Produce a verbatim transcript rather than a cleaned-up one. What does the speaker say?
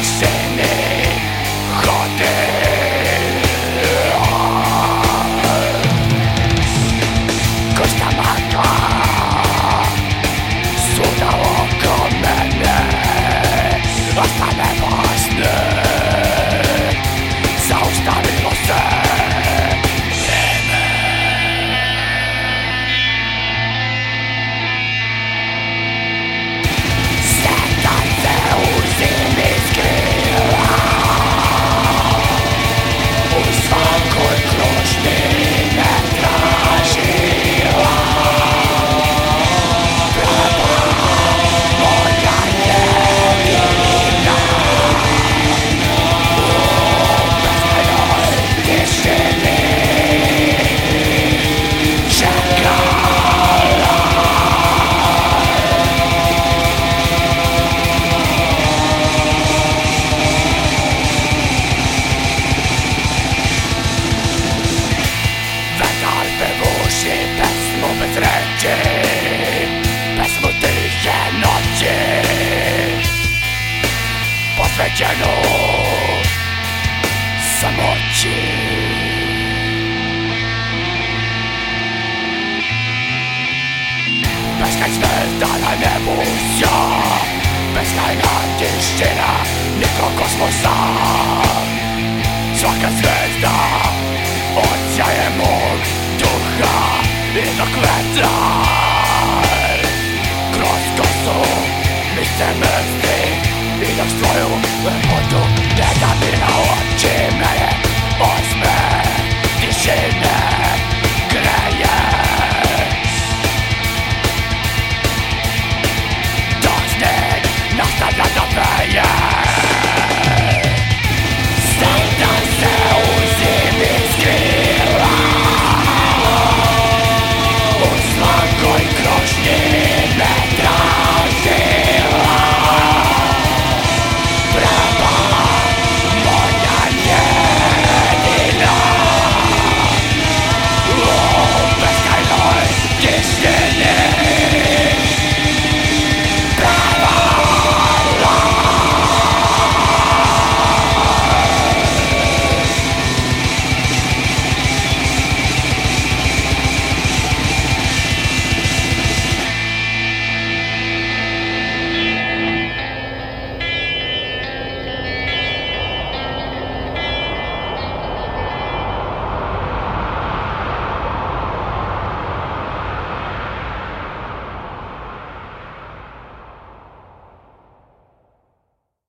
tišini chody. Kośta martwa suda oko mene, a stane własny zaustawiło se. Bez ręki, bez smutnych nocy, posvećenu samoći. Bezkraj zvezda na nebu sja, bezkrajna tišina nikog kosmosa. Svaka zvezda odsjaje mog duha i dok vetar kroz kosu mi se mrsti, i dok svoju lepotu ne da mi na oči mene osme tišine.